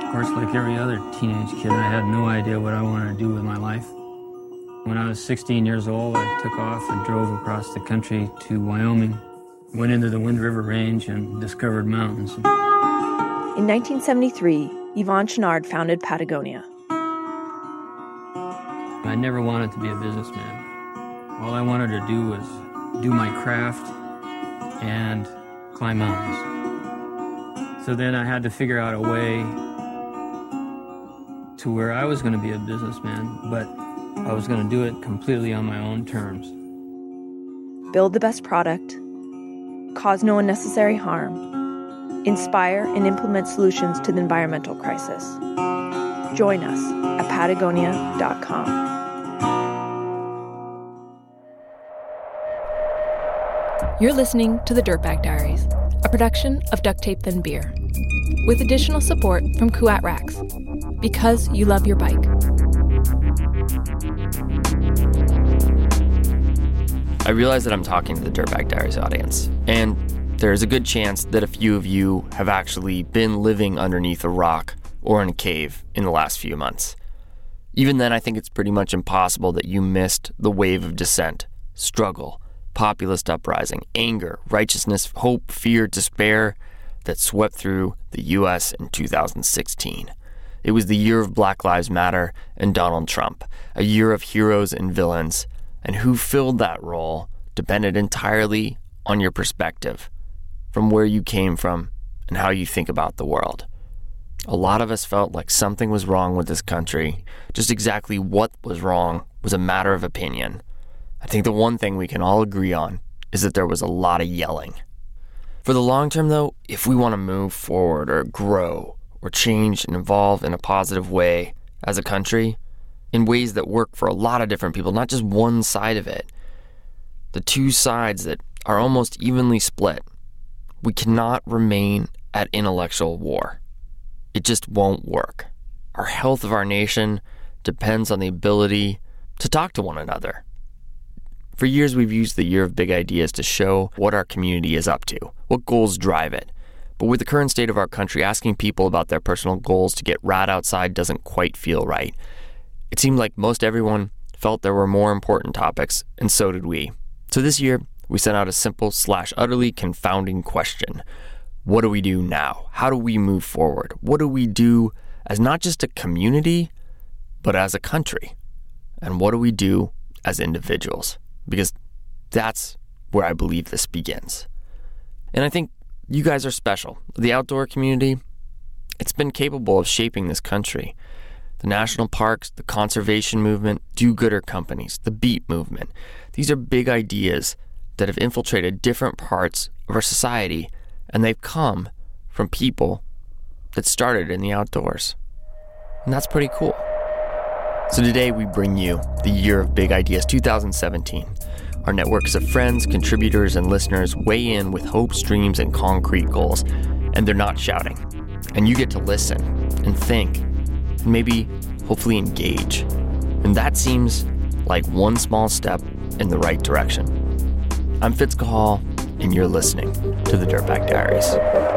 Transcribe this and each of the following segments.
Of course, like every other teenage kid, I had no idea what I wanted to do with my life. When I was 16 years old, I took off and drove across the country to Wyoming, went into the Wind River Range and discovered mountains. In 1973, Yvon Chouinard founded Patagonia. I never wanted to be a businessman. All I wanted to do was do my craft and climb mountains. So then I had to figure out a way to where I was going to be a businessman, but I was going to do it completely on my own terms. Build the best product, cause no unnecessary harm, inspire and implement solutions to the environmental crisis. Join us at Patagonia.com. You're listening to The Dirtbag Diaries, a production of Duct Tape Then Beer, with additional support from Kuat Racks, because you love your bike. I realize that I'm talking to the Dirtbag Diaries audience, and there's a good chance that a few of you have actually been living underneath a rock or in a cave in the last few months. Even then, I think it's pretty much impossible that you missed the wave of dissent, struggle, populist uprising, anger, righteousness, hope, fear, despair that swept through the U.S. in 2016. It was the year of Black Lives Matter and Donald Trump, a year of heroes and villains, and who filled that role depended entirely on your perspective, from where you came from and how you think about the world. A lot of us felt like something was wrong with this country. Just exactly what was wrong was a matter of opinion. I think the one thing we can all agree on is that there was a lot of yelling. For the long term, though, if we want to move forward or grow or change and evolve in a positive way as a country, in ways that work for a lot of different people, not just one side of it, the two sides that are almost evenly split, we cannot remain at intellectual war. It just won't work. Our health of our nation depends on the ability to talk to one another. For years, we've used the Year of Big Ideas to show what our community is up to, what goals drive it. But with the current state of our country, asking people about their personal goals to get rad outside doesn't quite feel right. It seemed like most everyone felt there were more important topics, and so did we. So this year, we sent out a simple / utterly confounding question. What do we do now? How do we move forward? What do we do as not just a community, but as a country? And what do we do as individuals? Because that's where I believe this begins. And I think you guys are special. The outdoor community, it's been capable of shaping this country. The national parks, the conservation movement, do-gooder companies, the beat movement. These are big ideas that have infiltrated different parts of our society, and they've come from people that started in the outdoors. And that's pretty cool. So today we bring you the Year of Big Ideas 2017. Our networks of friends, contributors, and listeners weigh in with hopes, dreams, and concrete goals, and they're not shouting. And you get to listen and think, and maybe hopefully engage. And that seems like one small step in the right direction. I'm Fitz Cahall, and you're listening to the Dirtbag Diaries.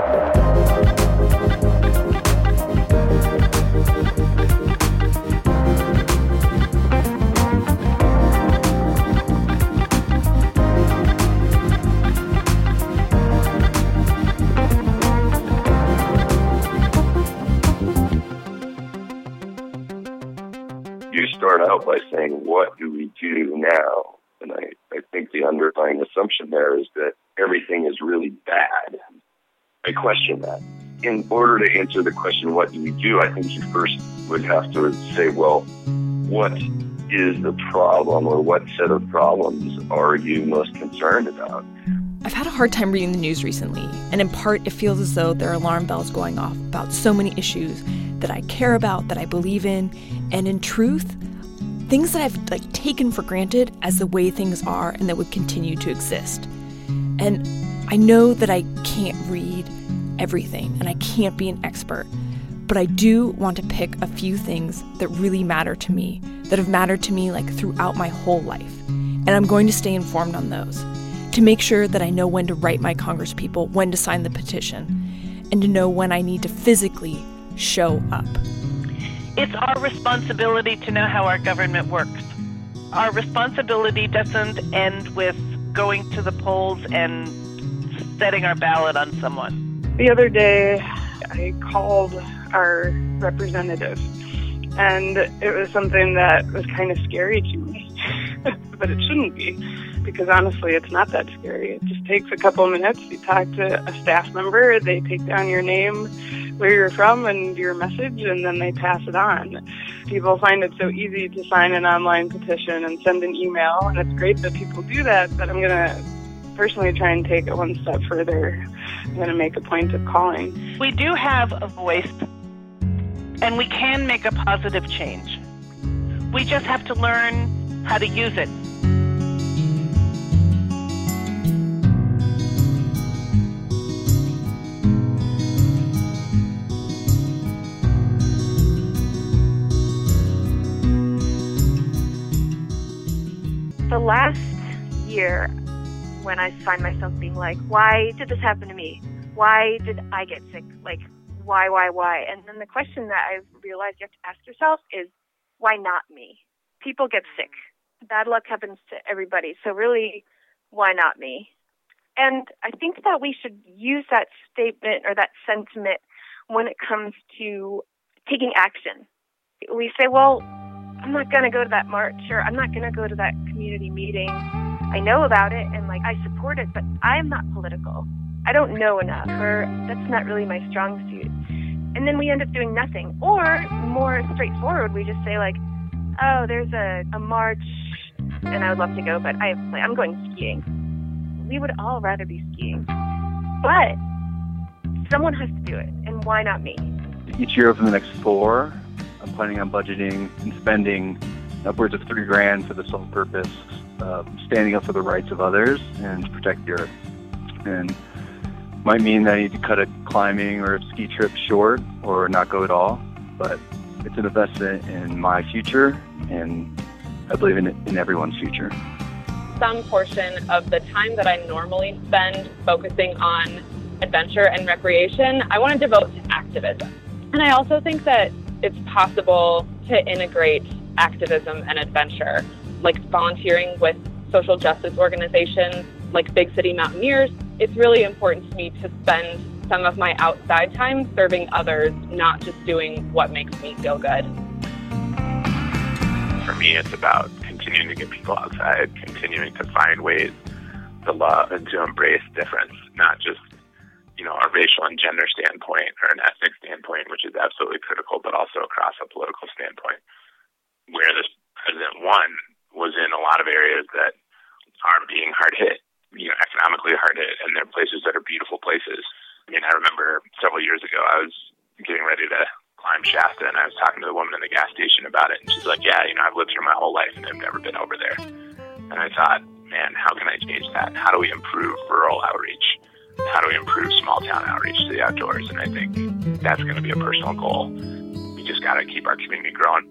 Start out by saying, what do we do now? And I think the underlying assumption there is that everything is really bad. I question that. In order to answer the question, what do we do? I think you first would have to say, well, what is the problem, or what set of problems are you most concerned about? I've had a hard time reading the news recently, and in part it feels as though there are alarm bells going off about so many issues that I care about, that I believe in, and in truth, things that I've taken for granted as the way things are and that would continue to exist. And I know that I can't read everything and I can't be an expert, but I do want to pick a few things that really matter to me, that have mattered to me throughout my whole life. And I'm going to stay informed on those, to make sure that I know when to write my congresspeople, when to sign the petition, and to know when I need to physically show up. It's our responsibility to know how our government works. Our responsibility doesn't end with going to the polls and setting our ballot on someone. The other day, I called our representative, and it was something that was kind of scary to me, but it shouldn't be, because honestly, it's not that scary. It just takes a couple of minutes. You talk to a staff member, they take down your name, where you're from, and your message, and then they pass it on. People find it so easy to sign an online petition and send an email, and it's great that people do that, but I'm going to personally try and take it one step further. I'm going to make a point of calling. We do have a voice, and we can make a positive change. We just have to learn how to use it. The last year, when I find myself being like, why did this happen to me? Why did I get sick? Like, why? And then the question that I've realized you have to ask yourself is, why not me? People get sick. Bad luck happens to everybody. So really, why not me? And I think that we should use that statement or that sentiment when it comes to taking action. We say, well, I'm not going to go to that march, or I'm not going to go to that community meeting. I know about it and I support it, but I'm not political. I don't know enough, or that's not really my strong suit. And then we end up doing nothing. Or more straightforward, we just say oh, there's a march and I would love to go, but I'm going skiing. We would all rather be skiing. But someone has to do it, and why not me? Each year over the next 4, I'm planning on budgeting and spending upwards of $3,000 for the sole purpose of standing up for the rights of others and to protect the earth. And might mean that I need to cut a climbing or a ski trip short or not go at all, but it's an investment in my future, and I believe in everyone's future. Some portion of the time that I normally spend focusing on adventure and recreation, I want to devote to activism. And I also think that it's possible to integrate activism and adventure, like volunteering with social justice organizations like Big City Mountaineers. It's really important to me to spend some of my outside time serving others, not just doing what makes me feel good. For me, it's about continuing to get people outside, continuing to find ways to love and to embrace difference, not just a racial and gender standpoint or an ethnic standpoint, which is absolutely critical, but also across a political standpoint. Where this president won was in a lot of areas that are being hard hit, economically hard hit, and they're places that are beautiful places. I remember several years ago, I was getting ready to climb Shasta, and I was talking to the woman in the gas station about it, and she's like, yeah, I've lived here my whole life, and I've never been over there. And I thought, man, how can I change that? How do we improve rural outreach? How do we improve small-town outreach to the outdoors? And I think that's going to be a personal goal. We just got to keep our community growing.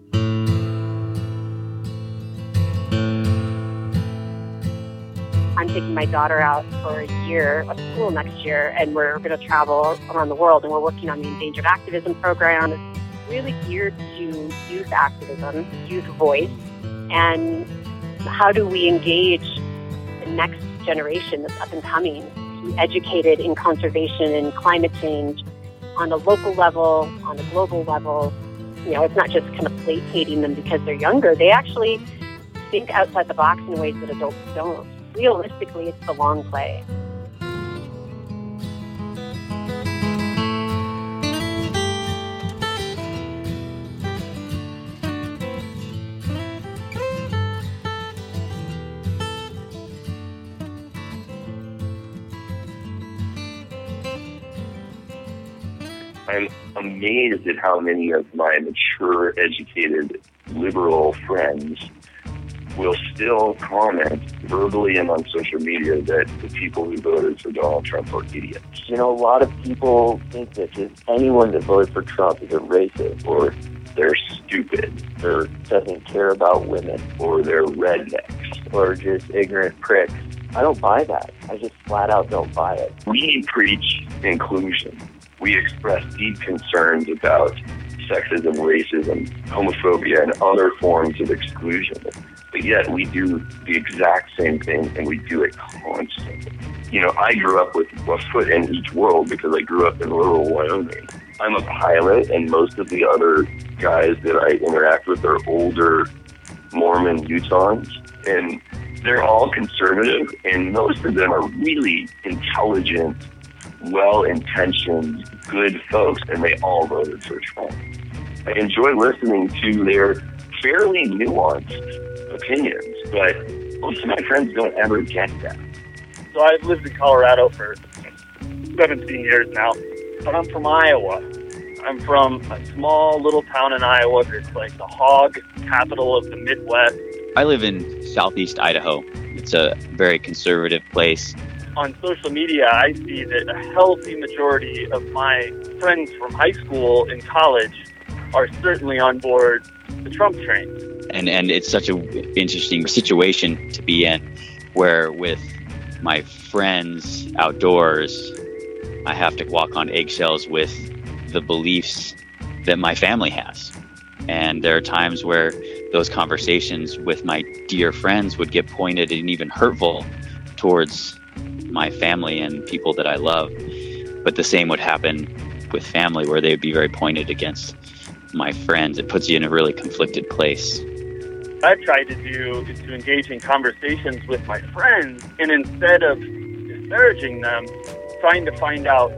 I'm taking my daughter out for a year of school next year, and we're going to travel around the world, and we're working on the Endangered Activism Program. It's really geared to youth activism, youth voice, and how do we engage the next generation that's up and coming to be educated in conservation and climate change on a local level, on a global level. It's not just kind of placating them because they're younger. They actually think outside the box in ways that adults don't. Realistically, it's the long play. I'm amazed at how many of my mature, educated, liberal friends will still comment verbally and on social media that the people who voted for Donald Trump are idiots. A lot of people think that anyone that voted for Trump is a racist, or they're stupid, or doesn't care about women, or they're rednecks, or just ignorant pricks. I don't buy that. I just flat out don't buy it. We preach inclusion. We express deep concerns about sexism, racism, homophobia, and other forms of exclusion. But yet we do the exact same thing, and we do it constantly. You know, I grew up with a foot in each world because I grew up in rural Wyoming. I'm a pilot, and most of the other guys that I interact with are older Mormon Utahns, and they're all conservative, and most of them are really intelligent, well-intentioned, good folks, and they all voted for Trump. I enjoy listening to their fairly nuanced opinions, but most of my friends don't ever get that. So I've lived in Colorado for 17 years now, but I'm from Iowa. I'm from a small little town in Iowa that's like the hog capital of the Midwest. I live in southeast Idaho. It's a very conservative place. On social media, I see that a healthy majority of my friends from high school and college are certainly on board the Trump train. And it's such an interesting situation to be in, where with my friends outdoors, I have to walk on eggshells with the beliefs that my family has. And there are times where those conversations with my dear friends would get pointed and even hurtful towards my family and people that I love. But the same would happen with family, where they'd be very pointed against my friends. It puts you in a really conflicted place. What I've tried to do is to engage in conversations with my friends, and instead of disparaging them, trying to find out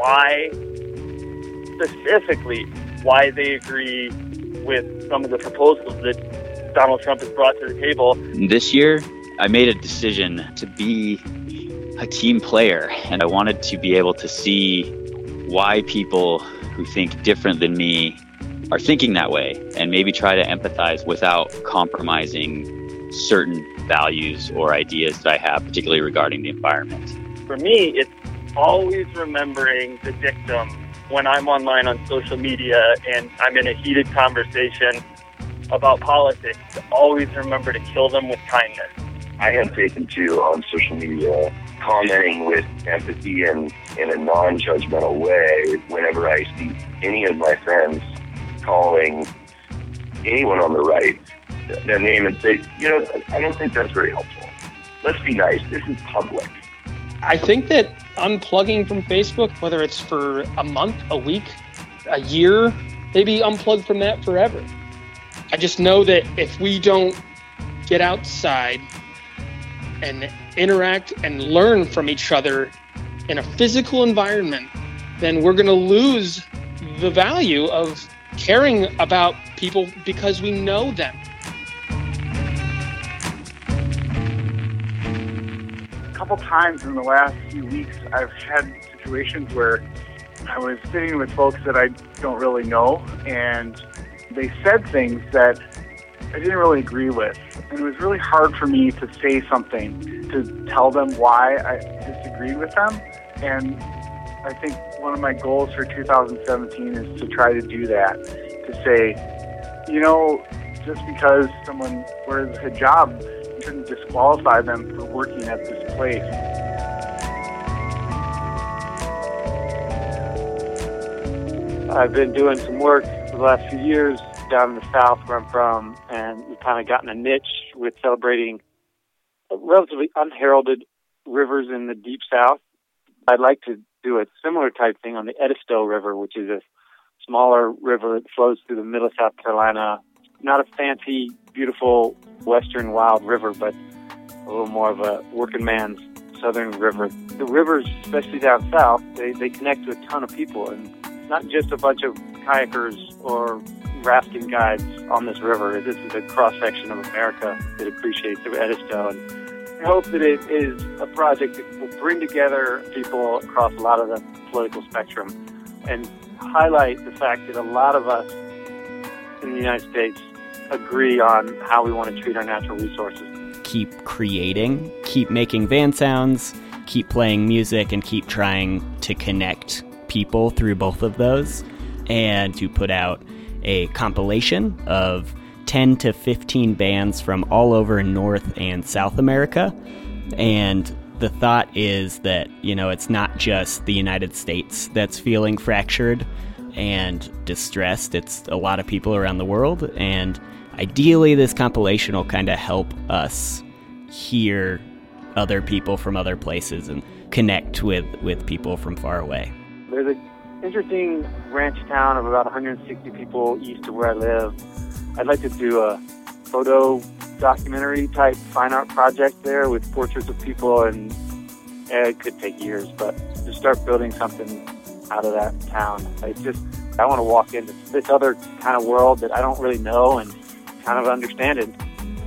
specifically why they agree with some of the proposals that Donald Trump has brought to the table. This year, I made a decision to be a team player, and I wanted to be able to see why people who think different than me are thinking that way, and maybe try to empathize without compromising certain values or ideas that I have, particularly regarding the environment. For me, it's always remembering the dictum when I'm online on social media and I'm in a heated conversation about politics, to always remember to kill them with kindness. I have taken to on social media commenting with empathy and in a non-judgmental way whenever I see any of my friends calling anyone on the right their name and say, you know, I don't think that's very helpful. Let's be nice. This is public. I think that unplugging from Facebook, whether it's for a month, a week, a year, maybe unplug from that forever. I just know that if we don't get outside and interact and learn from each other in a physical environment, then we're going to lose the value of caring about people because we know them. A couple times in the last few weeks, I've had situations where I was sitting with folks that I don't really know, and they said things that I didn't really agree with. And it was really hard for me to say something, to tell them why I disagreed with them. And I think one of my goals for 2017 is to try to do that, to say, you know, just because someone wears a hijab, you shouldn't disqualify them for working at this place. I've been doing some work for the last few years down in the South where I'm from, and we've kind of gotten a niche with celebrating relatively unheralded rivers in the Deep South. I'd like to do a similar type thing on the Edisto River, which is a smaller river that flows through the middle of South Carolina. Not a fancy, beautiful western wild river, but a little more of a working man's southern river. The rivers, especially down south, they connect to a ton of people, and it's not just a bunch of kayakers or rafting guides on this river. This is a cross-section of America that appreciates the Edisto, and I hope that it is a project that will bring together people across a lot of the political spectrum and highlight the fact that a lot of us in the United States agree on how we want to treat our natural resources. Keep creating, keep making van sounds, keep playing music, and keep trying to connect people through both of those, and to put out a compilation of 10 to 15 bands from all over North and South America, and the thought is that, it's not just the United States that's feeling fractured and distressed. It's a lot of people around the world, and ideally this compilation will kind of help us hear other people from other places and connect with people from far away. There's an interesting ranch town of about 160 people east of where I live. I'd like to do a photo documentary type fine art project there with portraits of people, and it could take years, but to start building something out of that town. I want to walk into this other kind of world that I don't really know and kind of understand it.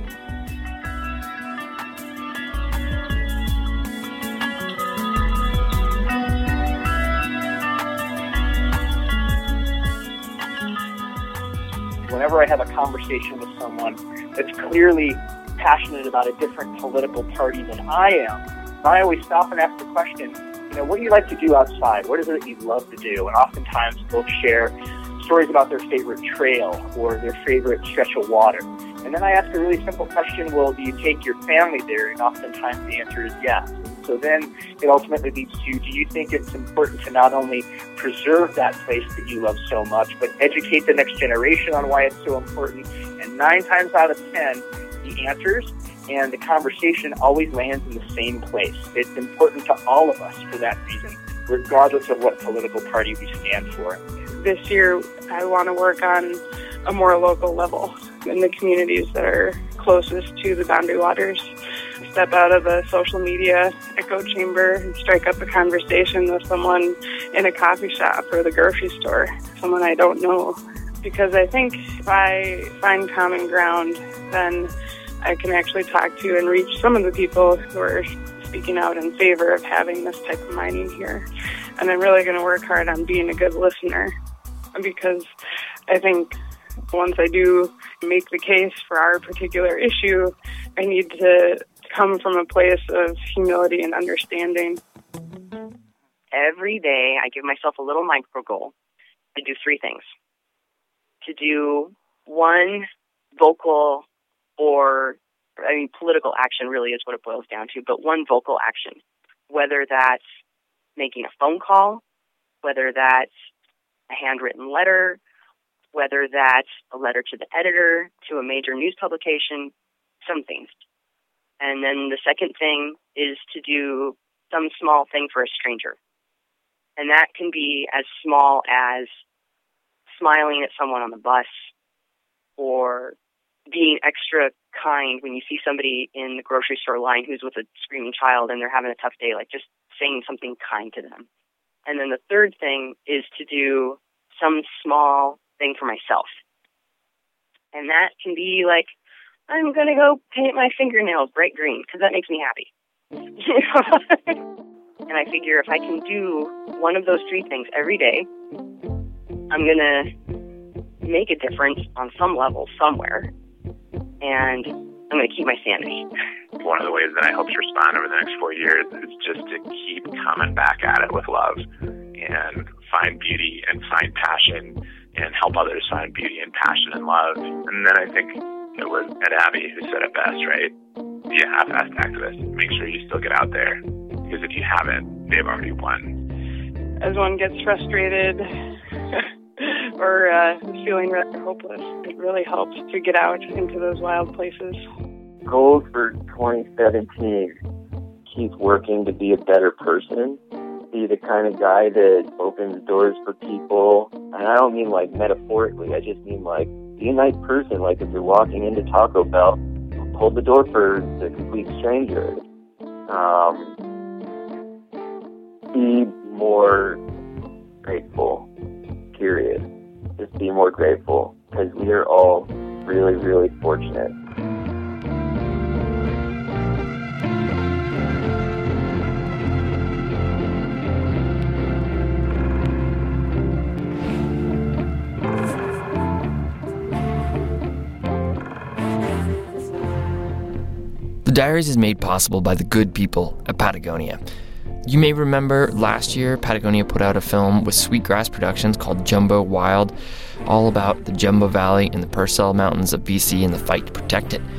Whenever I have a conversation with someone that's clearly passionate about a different political party than I am, I always stop and ask the question, what do you like to do outside? What is it that you love to do? And oftentimes they'll share stories about their favorite trail or their favorite stretch of water. And then I ask a really simple question, well, do you take your family there? And oftentimes the answer is yes. So then it ultimately leads to, do you think it's important to not only preserve that place that you love so much, but educate the next generation on why it's so important? And 9 times out of 10, the answers and the conversation always lands in the same place. It's important to all of us for that reason, regardless of what political party we stand for. This year, I want to work on a more local level in the communities that are closest to the Boundary Waters. Step out of the social media echo chamber and strike up a conversation with someone in a coffee shop or the grocery store, someone I don't know. Because I think if I find common ground, then I can actually talk to and reach some of the people who are speaking out in favor of having this type of mining here. And I'm really going to work hard on being a good listener, because I think once I do make the case for our particular issue, I need to come from a place of humility and understanding. Every day I give myself a little micro goal to do 3 things. To do 1 vocal political action really is what it boils down to, but 1 vocal action, whether that's making a phone call, whether that's a handwritten letter, whether that's a letter to the editor, to a major news publication, some things. And then the second thing is to do some small thing for a stranger. And that can be as small as smiling at someone on the bus, or being extra kind when you see somebody in the grocery store line who's with a screaming child and they're having a tough day, like just saying something kind to them. And then the third thing is to do some small thing for myself. And that can be like, I'm going to go paint my fingernails bright green because that makes me happy. And I figure if I can do one of those 3 things every day, I'm going to make a difference on some level somewhere. And I'm going to keep my sanity. One of the ways that I hope to respond over the next 4 years is just to keep coming back at it with love and find beauty and find passion and help others find beauty and passion and love. And then I think it was Ed Abbey who said it best, right? Be a half-assed activist. Make sure you still get out there, because if you haven't, they've already won. As one gets frustrated or feeling hopeless, it really helps to get out into those wild places. Goals for 2017: keep working to be a better person, be the kind of guy that opens doors for people. And I don't mean like metaphorically, I just mean like be a nice person. Like if you're walking into Taco Bell, hold the door for the complete stranger. Be more grateful, period. Just be more grateful, because we are all really, really fortunate. The Diaries is made possible by the good people at Patagonia. You may remember last year, Patagonia put out a film with Sweetgrass Productions called Jumbo Wild, all about the Jumbo Valley and the Purcell Mountains of BC and the fight to protect it.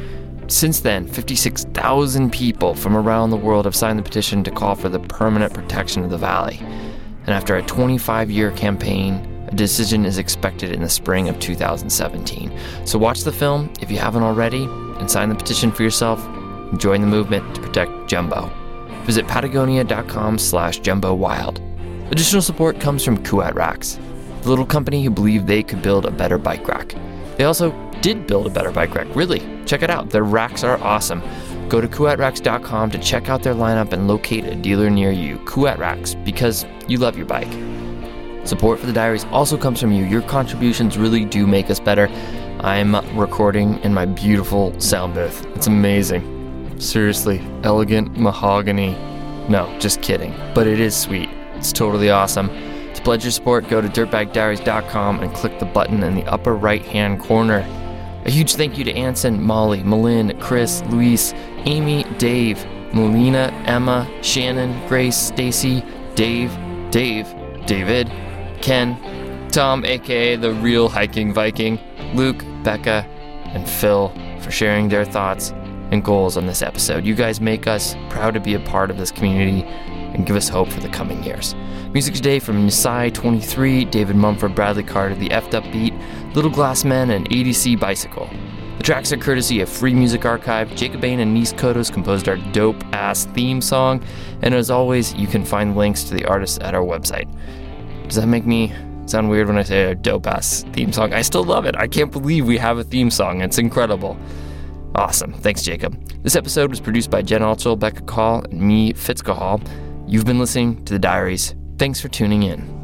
Since then, 56,000 people from around the world have signed the petition to call for the permanent protection of the valley. And after a 25-year campaign, a decision is expected in the spring of 2017. So watch the film if you haven't already, and sign the petition for yourself and join the movement to protect Jumbo. Visit Patagonia.com/JumboWild. Additional support comes from Kuat Racks, the little company who believed they could build a better bike rack. They also did build a better bike rack, really. Check it out, their racks are awesome. Go to KuatRacks.com to check out their lineup and locate a dealer near you. Kuat Racks, because you love your bike. Support for the Diaries also comes from you. Your contributions really do make us better. I'm recording in my beautiful sound booth. It's amazing. Seriously, elegant mahogany. No, just kidding. But it is sweet. It's totally awesome. To pledge your support, go to dirtbagdiaries.com and click the button in the upper right-hand corner. A huge thank you to Anson, Molly, Malin, Chris, Luis, Amy, Dave, Melina, Emma, Shannon, Grace, Stacy, Dave, David, Ken, Tom, aka the real hiking Viking, Luke, Becca, and Phil for sharing their thoughts and goals on this episode. You guys make us proud to be a part of this community and give us hope for the coming years. Music today from Nisai 23, David Mumford, Bradley Carter, The F'd Up Beat, Little Glass Men, and ADC Bicycle. The tracks are courtesy of Free Music Archive. Jacob Bain and Nice Kodos composed our dope-ass theme song, and as always, you can find links to the artists at our website. Does that make me sound weird when I say a dope-ass theme song? I still love it. I can't believe we have a theme song. It's incredible. Awesome. Thanks, Jacob. This episode was produced by Jen Altschul, Becca Call, and me, Fitz Cahall. You've been listening to The Diaries. Thanks for tuning in.